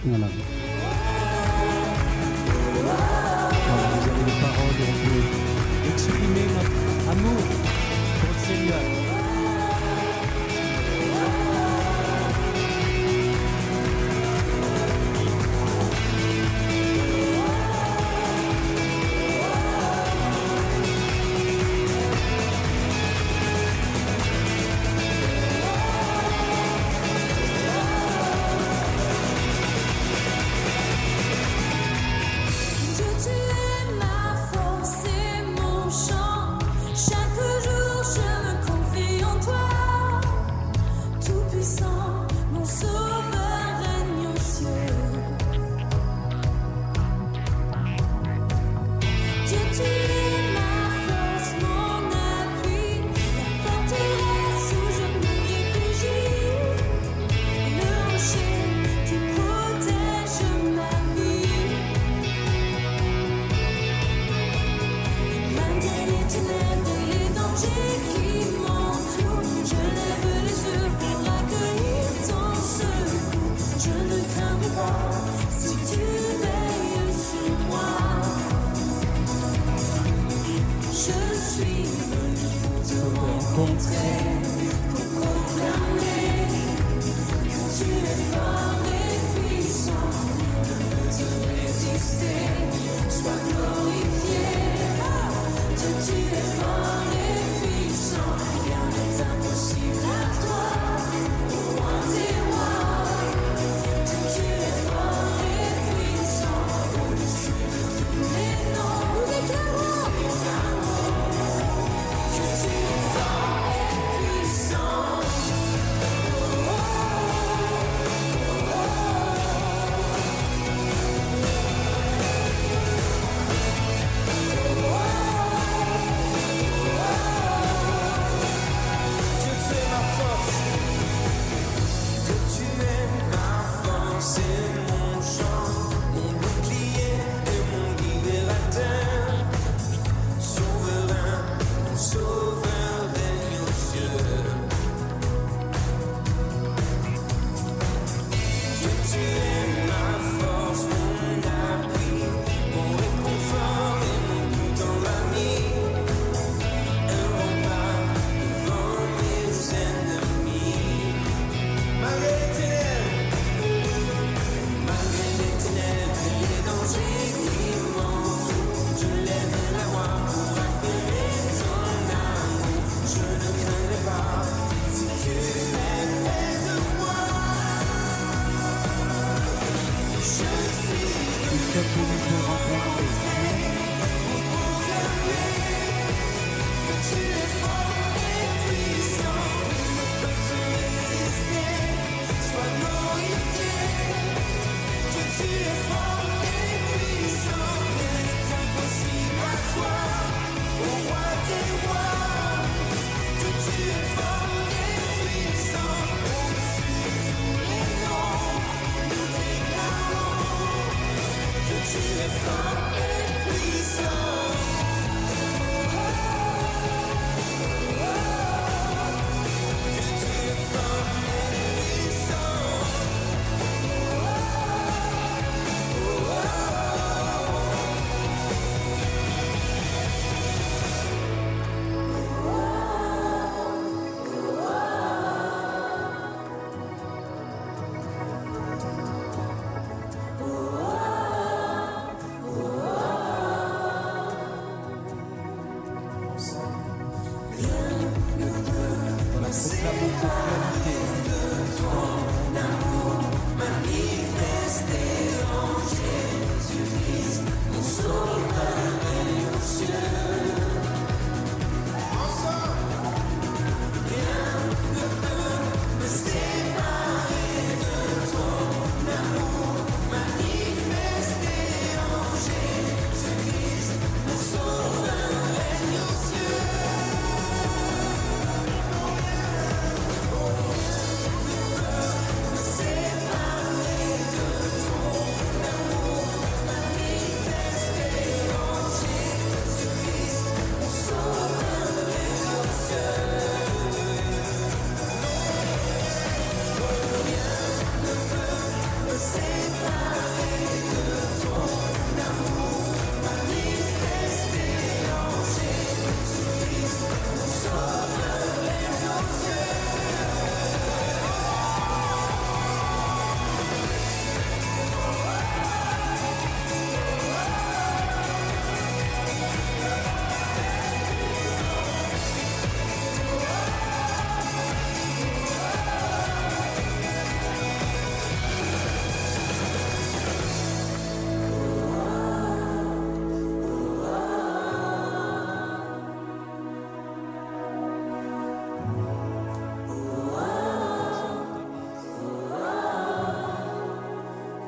Voilà. Voilà, vous avez les paroles et on peut exprimer notre amour pour le Seigneur.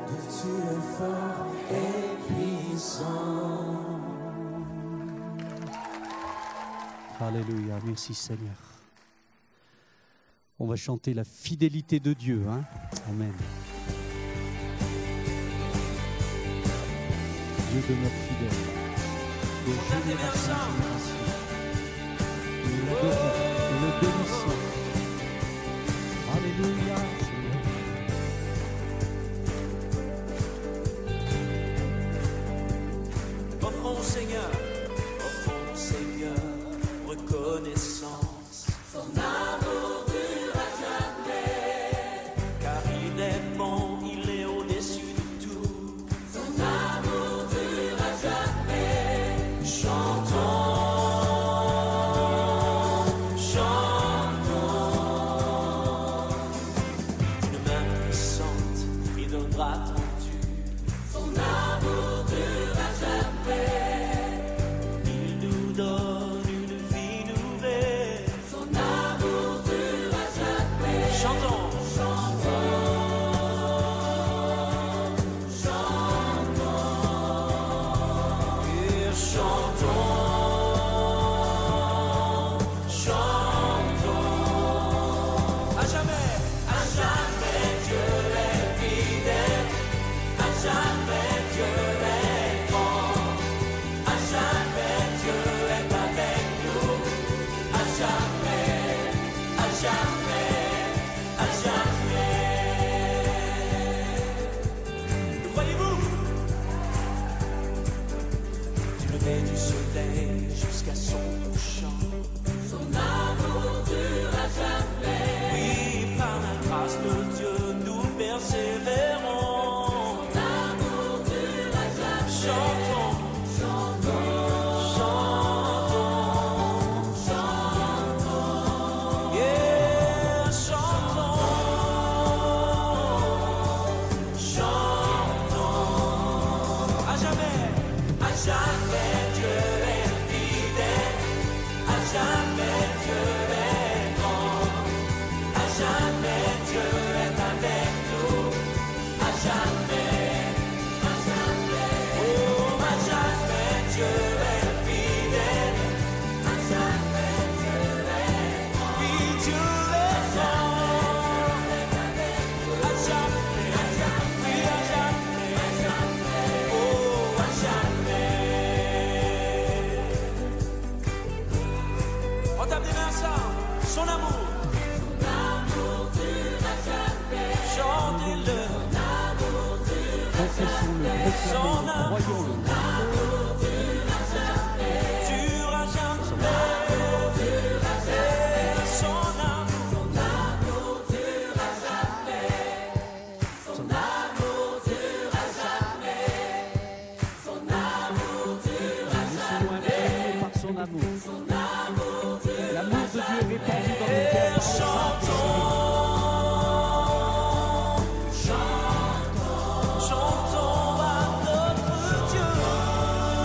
Tu es fort et puissant. Alléluia, merci Seigneur. On va chanter la fidélité de Dieu, hein? Amen. Dieu demeure fidèle. De génération en génération. Nous l'adorons, nous le bénissons. Alléluia. Offrons au Seigneur, reconnaissance. Son amour durera jamais, car il est bon, il est au-dessus de tout. Son amour durera jamais. Chantons, une main puissante, il donnera ton Dieu. Son amour durera jamais. Il nous donne une vie nouvelle. Son amour durera jamais. Chantons, et chantons. À jamais Dieu est fidèle. À jamais Dieu est grand. À jamais Dieu est avec nous. À jamais, à jamais, à jamais. Le voyez-vous? Du lever du soleil jusqu'à son couchant. Son amour durera jamais. Oui, par la grâce de Dieu, nous persévérons. Son amour durera jamais. Chantons, yeah, chantons. À jamais Dieu est fidèle. À jamais Dieu est grand. À jamais Dieu est avec nous. À jamais, oh, à jamais Dieu est fidèle. À jamais Dieu est grand. Oui, Dieu est grand. À jamais, oui, à jamais, oh, à jamais. On tape des mains ensemble. Son amour. Son amour durera jamais. Chantez-le. Son amour durera Confessons-le, Son proclamons-le, amour. croyons-le. Son amour durera jamais. Durera jamais. Son amour durera jamais. Son amour durera jamais. Son amour durera jamais. Son amour durera Laissons-nous imprégner par son amour. Son amour durera L'amour de Dieu est répandu dans nos cœurs. Chantons à notre Dieu.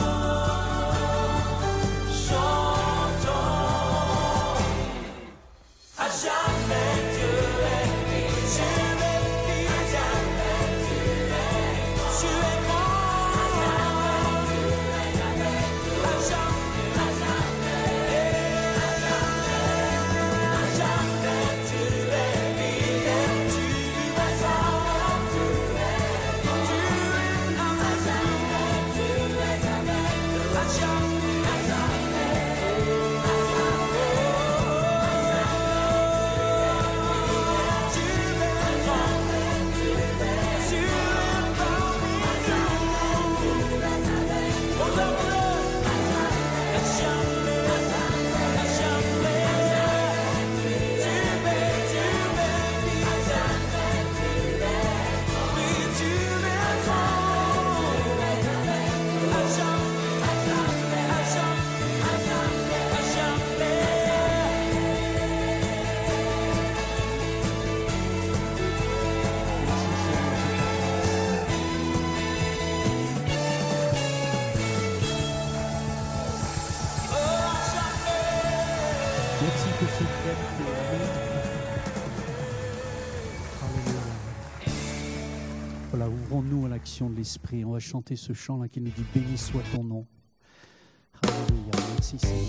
Ouvrons-nous à l'action de l'Esprit. On va chanter ce chant-là qui nous dit « Béni soit ton nom ». Alléluia, merci Seigneur.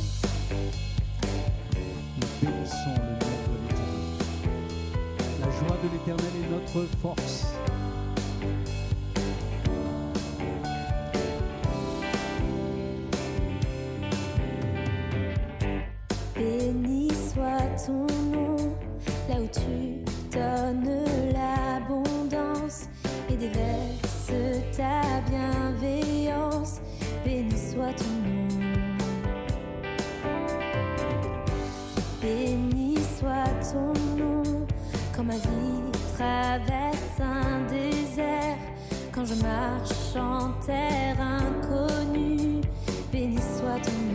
Nous bénissons le nom de l'Éternel. La joie de l'Éternel est notre force. Béni soit ton nom, là où tu donnes l'abondance et déverses ta bienveillance. Béni soit ton nom. Béni soit ton nom, quand ma vie traverse un désert, quand je marche en terre inconnue. Béni soit ton nom.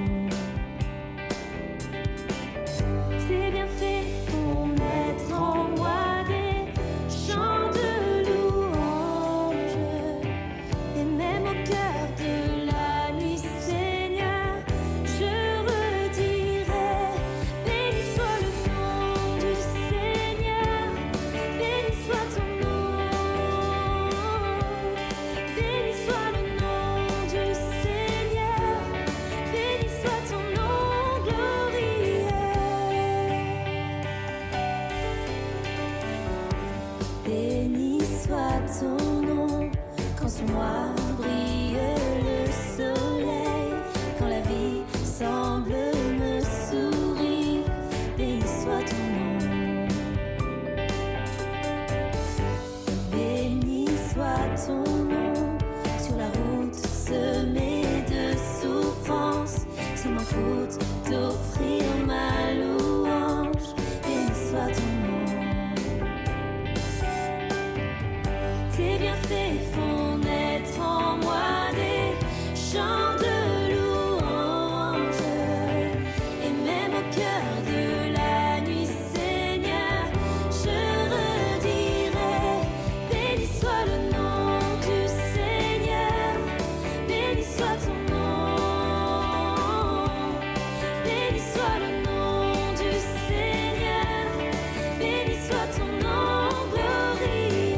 Tes bienfaits font naître en moi des chants de louange, et même au cœur de la nuit, Seigneur, je redirai. Béni soit le nom du Seigneur, béni soit ton nom, béni soit le nom du Seigneur, béni soit ton nom glorieux. Béni soit ton nom, quand sur moi brille le soleil, quand la vie semble me sourire. Béni soit ton nom. Béni soit ton nom, sur la route semée de souffrance, s'il m'en coûte d'offrir ma louange. Béni soit ton nom. Tes bienfaits font naître en moi des chants de louange, et même au cœur de la nuit, Seigneur, je redirai. Béni soit le nom du Seigneur, béni soit ton nom, béni soit le nom du Seigneur, béni soit ton nom glorieux.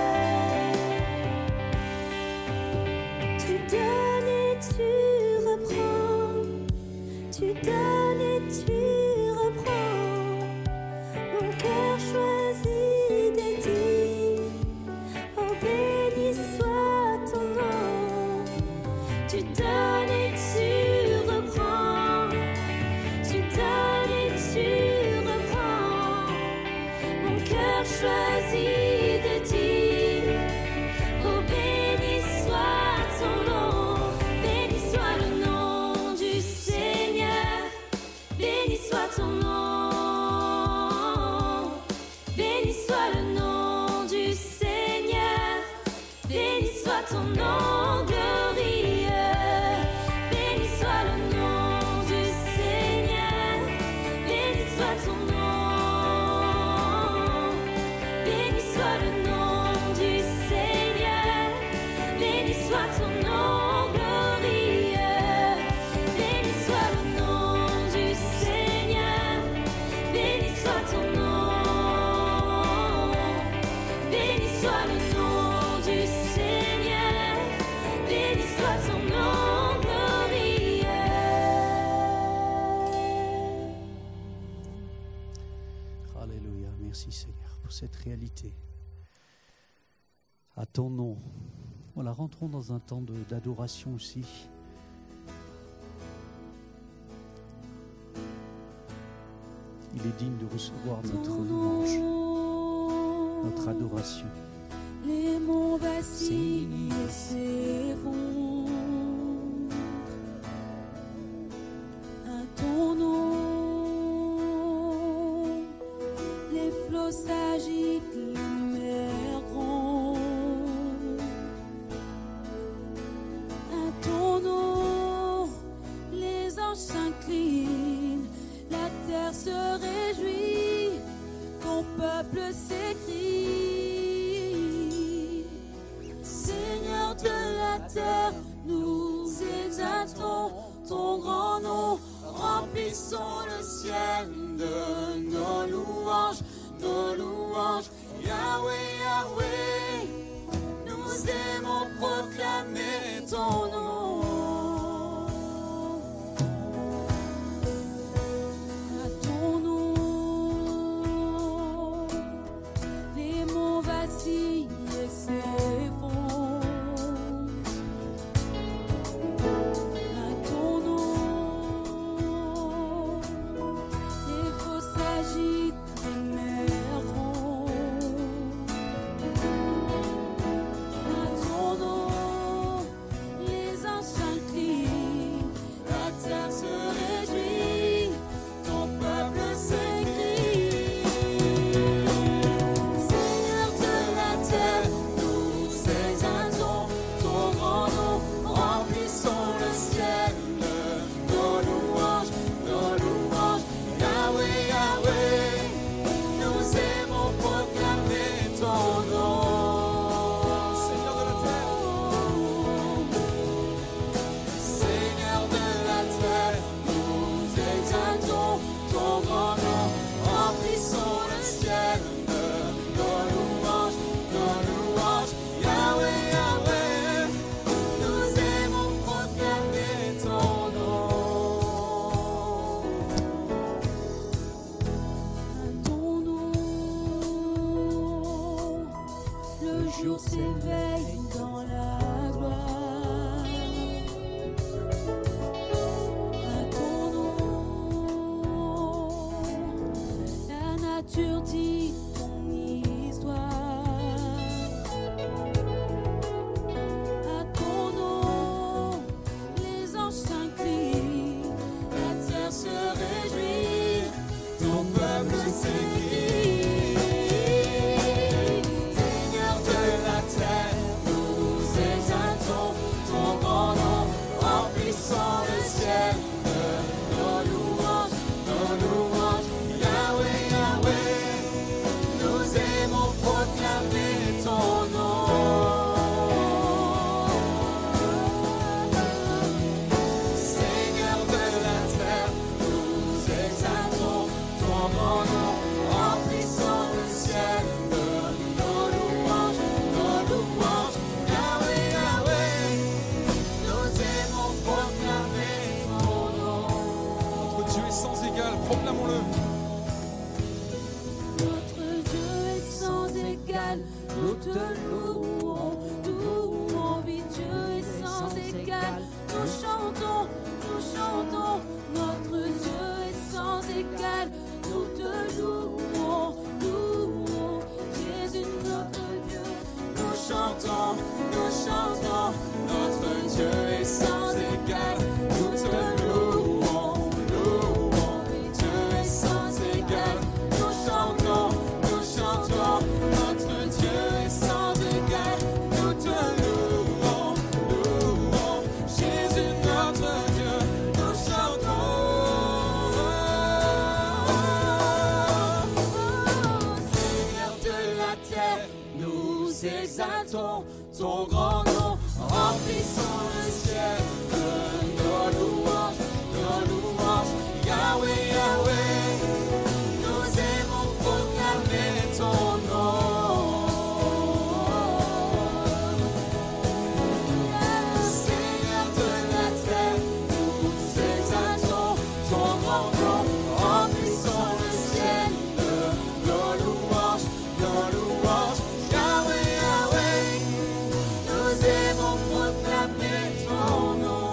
Tu donnes et tu reprends, tu donnes et tu reprends. Mon cœur choisit de dire, oh béni soit ton nom. Tu donnes et tu reprends, tu donnes et tu reprends. Mon cœur choisit de dire, oh béni soit ton nom, béni soit le nom du Seigneur, béni soit ton nom, béni soit le nom du Seigneur, béni soit ton nom glorieux. Béni soit le nom du Seigneur, béni soit ton nom, béni soit le nom du Seigneur, béni soit ton nom glorieux. Béni soit le nom du Seigneur, béni soit ton nom, béni soit le nom du Seigneur, béni soit ton nom glorieux. Alléluia, merci Seigneur pour cette réalité. À ton nom. Voilà, rentrons dans un temps d'adoration aussi. Il est digne de recevoir notre louange, notre adoration. Les monts vacillent et s'effondrent à ton nom. Les flots s'agitent, les mers grondent à ton nom. Les anges s'inclinent, la terre se réjouit, ton peuple s'écrie. Seigneur de la terre, nous exaltons ton grand nom, remplissons le ciel de nos louanges, Yahweh, Yahweh. s'éveille dans la gloire. À ton nom, la nature dit ton histoire. À ton nom, les anges s'inclinent, la terre se réjouit, ton peuple s'écrie. Seigneur de la terre, nous exaltons ton grand nom, remplissant le ciel de nos louanges, Yahweh, Yahweh, nous aimons proclamer ton nom. Seigneur de la terre, nous exaltons ton grand nom, remplissant le ciel de nos louanges, Yahweh, Yahweh, nous aimons proclamer ton nom. Notre Dieu est sans égal, proclamons-le. Notre Dieu est sans égal, nous te louons, oui, Dieu est sans égal, nous chantons, notre Dieu est sans égal, nous te louons, Jésus notre Dieu, nous chantons, notre Dieu est sans égal, nous te louons, oui, Dieu est sans égal, nous chantons, notre Dieu est sans égal, nous te louons, Jésus notre Dieu, nous chantons. Seigneur de la terre, nous exaltons ton grand nom, remplissant le ciel de nos louanges, Yahweh, Yahweh, nous aimons proclamer ton nom. Seigneur de la terre, nous exaltons ton grand nom, remplissant le ciel de nos louanges, Yahweh, Yahweh, nous aimons proclamer ton nom.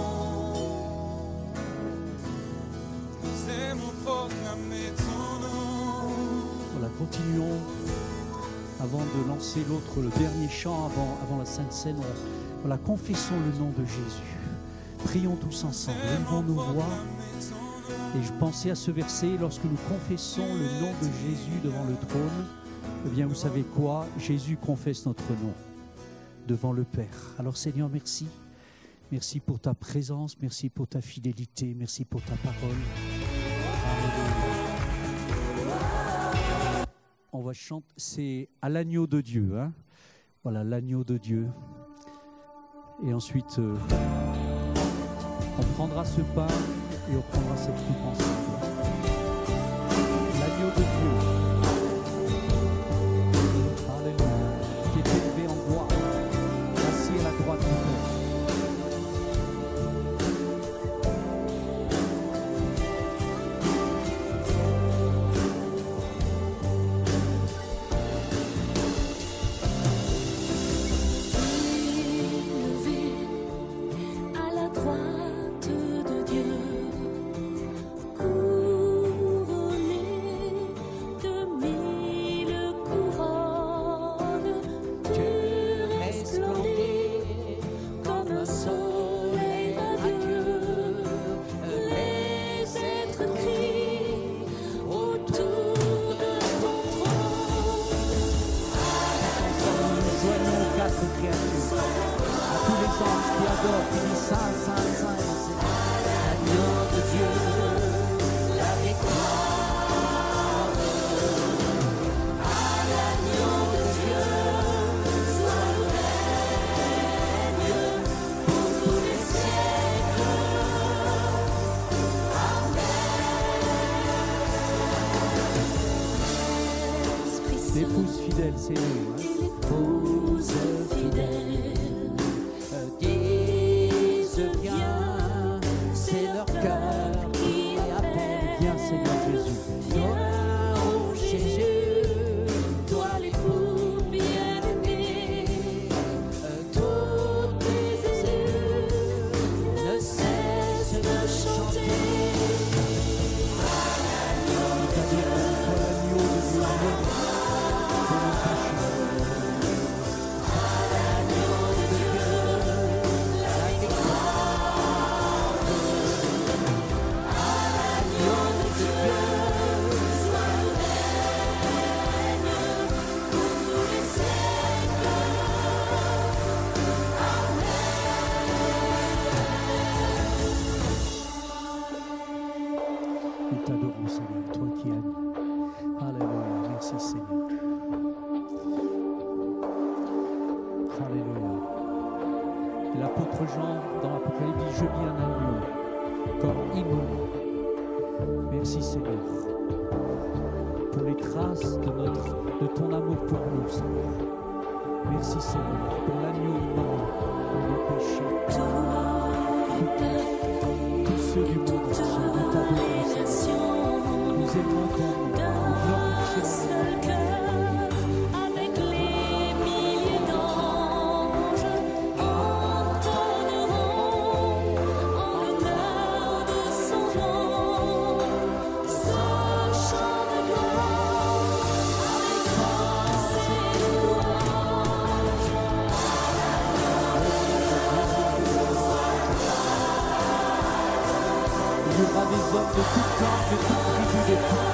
Nous aimons proclamer ton nom. Voilà, continuons. Avant de lancer l'autre, le dernier chant, avant la Sainte Seine, voilà, confessons le nom de Jésus. Prions tous ensemble, levons nos voix. Et je pensais à ce verset, lorsque nous confessons le nom de Jésus devant le trône, eh bien vous savez quoi? Jésus confesse notre nom devant le Père. Alors Seigneur, merci. Merci pour ta présence, merci pour ta fidélité, merci pour ta parole. Alléluia. On va chanter, c'est à l'agneau de Dieu. Hein? Voilà, l'agneau de Dieu. Et ensuite, on prendra ce pain et on prendra cette coupe ensemble. L'agneau de Dieu. Alléluia. Qui est élevé en gloire, assis à la droite du Père. À la droite de Dieu, L'épouse fidèle, c'est nous. L'épouse fidèle, disent viens, c'est leur cœur qui appelle. Viens, Seigneur Jésus. Viens, oh Jésus, toi l'époux bien-aimé. t'adorons, Seigneur, toi qui aimes. Alléluia. Merci, Seigneur. Alléluia. Et l'apôtre Jean, dans l'Apocalypse, dit: je vis un agneau comme immolé. Merci, Seigneur, pour les traces de ton amour pour nous, Seigneur. Merci, Seigneur, pour l'agneau immolé pour nos péchés. Tous ceux du monde entier, nous t'adorons, Seigneur. Nous aimons ton nom, nous glorifions ton nom. Il y aura des hommes de toute langue, de toute tribu, de toute